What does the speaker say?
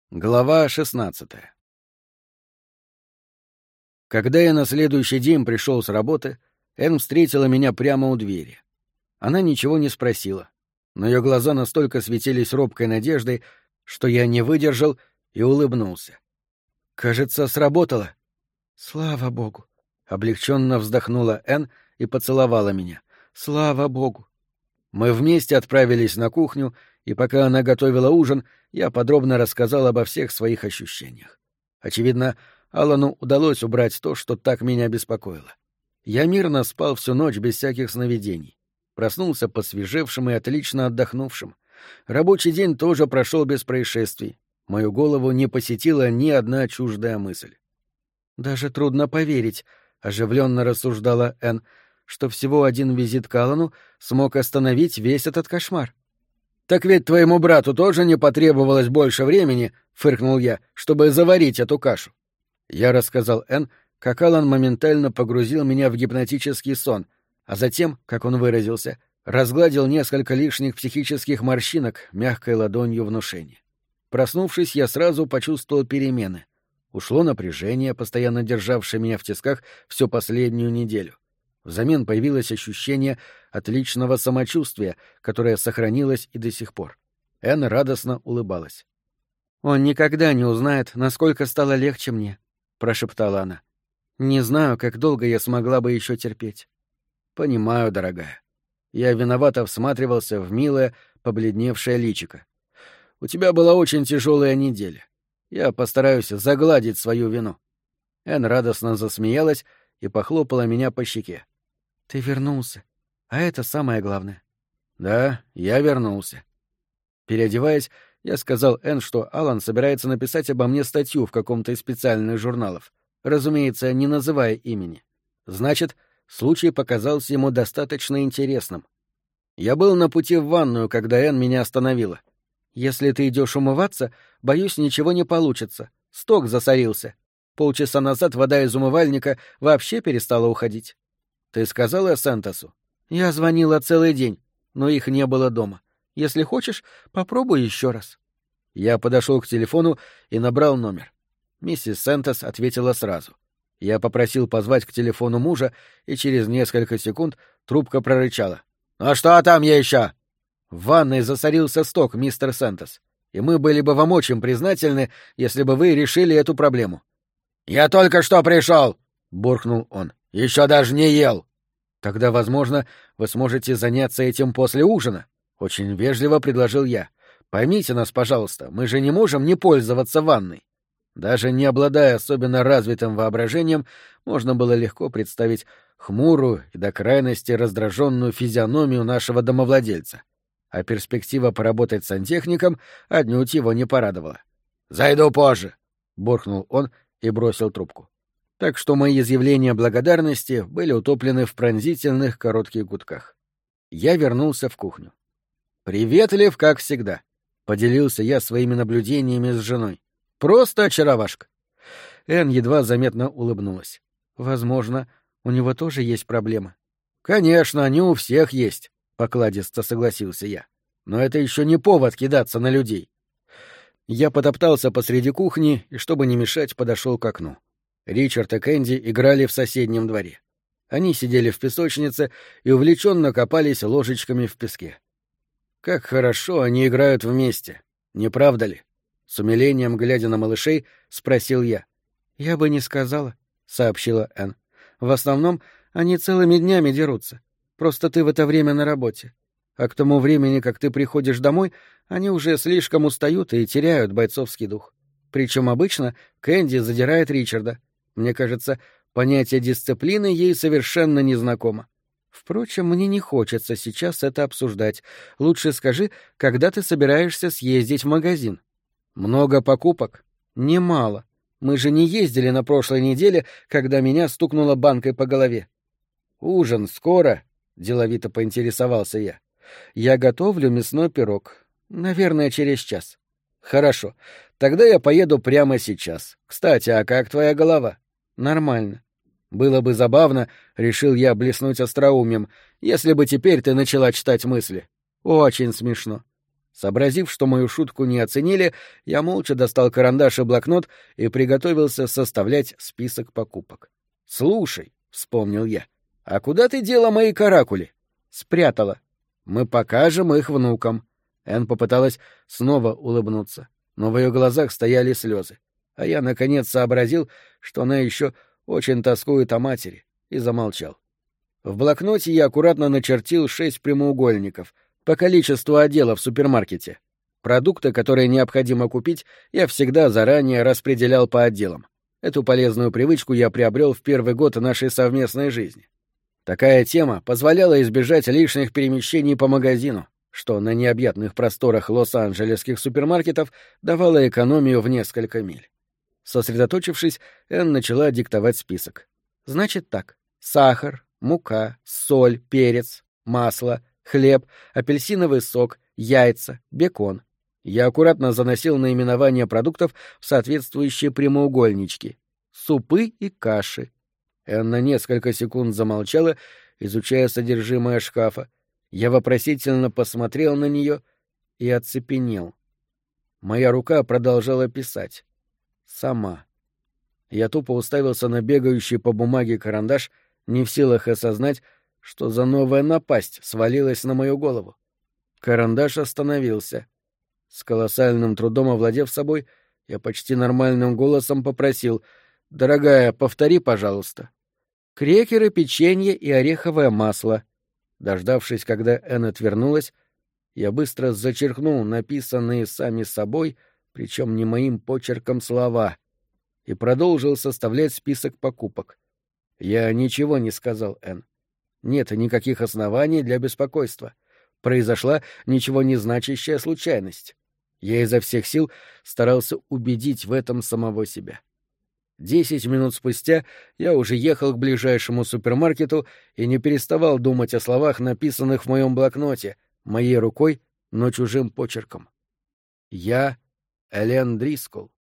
Глава 16. Когда я на следующий день пришел с работы, Энн встретила меня прямо у двери. Она ничего не спросила, но ее глаза настолько светились робкой надеждой, что я не выдержал и улыбнулся. «Кажется, сработало». «Слава богу!» — облегченно вздохнула Энн и поцеловала меня. «Слава богу!» Мы вместе отправились на кухню, и пока она готовила ужин, я подробно рассказал обо всех своих ощущениях. Очевидно, Аллану удалось убрать то, что так меня беспокоило. Я мирно спал всю ночь без всяких сновидений. Проснулся посвежевшим и отлично отдохнувшим. Рабочий день тоже прошел без происшествий. Мою голову не посетила ни одна чуждая мысль. «Даже трудно поверить», — оживленно рассуждала Энн, что всего один визит к Аллану смог остановить весь этот кошмар. «Так ведь твоему брату тоже не потребовалось больше времени, — фыркнул я, — чтобы заварить эту кашу». Я рассказал Энн, как Аллан моментально погрузил меня в гипнотический сон, а затем, как он выразился, разгладил несколько лишних психических морщинок мягкой ладонью внушения. Проснувшись, я сразу почувствовал перемены. Ушло напряжение, постоянно державшее меня в тисках всю последнюю неделю. Взамен появилось ощущение отличного самочувствия, которое сохранилось и до сих пор. Энн радостно улыбалась. «Он никогда не узнает, насколько стало легче мне», — прошептала она. «Не знаю, как долго я смогла бы еще терпеть». «Понимаю, дорогая». Я виновато всматривался в милое, побледневшее личико. «У тебя была очень тяжелая неделя. Я постараюсь загладить свою вину». Энн радостно засмеялась и похлопала меня по щеке. «Ты вернулся, а это самое главное». «Да, я вернулся». Переодеваясь, я сказал Энн, что Аллан собирается написать обо мне статью в каком-то из специальных журналов, разумеется, не называя имени. Значит, случай показался ему достаточно интересным. Я был на пути в ванную, когда Энн меня остановила. «Если ты идешь умываться, боюсь, ничего не получится. Сток засорился. Полчаса назад вода из умывальника вообще перестала уходить». «Ты сказала Сантосу?» «Я звонила целый день, но их не было дома. Если хочешь, попробуй еще раз». Я подошел к телефону и набрал номер. Миссис Сантос ответила сразу. Я попросил позвать к телефону мужа, и через несколько секунд трубка прорычала. «Ну что там еще?» «В ванной засорился сток, мистер Сантос, и мы были бы вам очень признательны, если бы вы решили эту проблему». «Я только что пришел!» — буркнул он. «Еще даже не ел!» «Тогда, возможно, вы сможете заняться этим после ужина», — очень вежливо предложил я. «Поймите нас, пожалуйста, мы же не можем не пользоваться ванной». Даже не обладая особенно развитым воображением, можно было легко представить хмурую и до крайности раздраженную физиономию нашего домовладельца. А перспектива поработать сантехником отнюдь его не порадовала. «Зайду позже», — буркнул он и бросил трубку. Так что мои изъявления благодарности были утоплены в пронзительных коротких гудках. Я вернулся в кухню. «Приветлив, как всегда», — поделился я своими наблюдениями с женой. «Просто очаровашка». Энн едва заметно улыбнулась. «Возможно, у него тоже есть проблемы». «Конечно, они у всех есть», — покладисто согласился я. «Но это еще не повод кидаться на людей». Я потоптался посреди кухни и, чтобы не мешать, подошел к окну. Ричард и Кэнди играли в соседнем дворе. Они сидели в песочнице и увлеченно копались ложечками в песке. Как хорошо они играют вместе, не правда ли? С умилением, глядя на малышей, спросил я. «Я бы не сказала», — сообщила Энн. «В основном они целыми днями дерутся. Просто ты в это время на работе. А к тому времени, как ты приходишь домой, они уже слишком устают и теряют бойцовский дух. Причем обычно Кэнди задирает Ричарда. Мне кажется, понятие дисциплины ей совершенно незнакомо. Впрочем, мне не хочется сейчас это обсуждать. Лучше скажи, когда ты собираешься съездить в магазин?» «Много покупок?» «Немало. Мы же не ездили на прошлой неделе, когда меня стукнуло банкой по голове». «Ужин скоро?» — деловито поинтересовался я. «Я готовлю мясной пирог. Наверное, через час». «Хорошо. Тогда я поеду прямо сейчас. Кстати, а как твоя голова?» «Нормально». «Было бы забавно, — решил я блеснуть остроумием, — если бы теперь ты начала читать мысли». «Очень смешно». Сообразив, что мою шутку не оценили, я молча достал карандаш и блокнот и приготовился составлять список покупок. «Слушай», — вспомнил я, — «а куда ты дела мои каракули?» «Спрятала». «Мы покажем их внукам». Энн попыталась снова улыбнуться, но в ее глазах стояли слезы. А я, наконец, сообразил, что она еще очень тоскует о матери, и замолчал. В блокноте я аккуратно начертил 6 прямоугольников по количеству отделов в супермаркете. Продукты, которые необходимо купить, я всегда заранее распределял по отделам. Эту полезную привычку я приобрел в первый год нашей совместной жизни. Такая тема позволяла избежать лишних перемещений по магазину, что на необъятных просторах лос-анджелесских супермаркетов давало экономию в несколько миль. Сосредоточившись, Энн начала диктовать список. «Значит так. Сахар, мука, соль, перец, масло, хлеб, апельсиновый сок, яйца, бекон». Я аккуратно заносил наименования продуктов в соответствующие прямоугольнички. Супы и каши. Энн на несколько секунд замолчала, изучая содержимое шкафа. Я вопросительно посмотрел на нее и оцепенел. Моя рука продолжала писать. Сама. Я тупо уставился на бегающий по бумаге карандаш, не в силах осознать, что за новая напасть свалилась на мою голову. Карандаш остановился. С колоссальным трудом овладев собой, я почти нормальным голосом попросил: «Дорогая, повтори, пожалуйста». «Крекеры, печенье и ореховое масло». Дождавшись, когда Энн отвернулась, я быстро зачеркнул написанные сами собой, причем не моим почерком, слова, и продолжил составлять список покупок. Я ничего не сказал Энн. Нет никаких оснований для беспокойства. Произошла ничего не значащая случайность. Я изо всех сил старался убедить в этом самого себя. 10 минут спустя я уже ехал к ближайшему супермаркету и не переставал думать о словах, написанных в моем блокноте, моей рукой, но чужим почерком. Я Элен Дрисколл.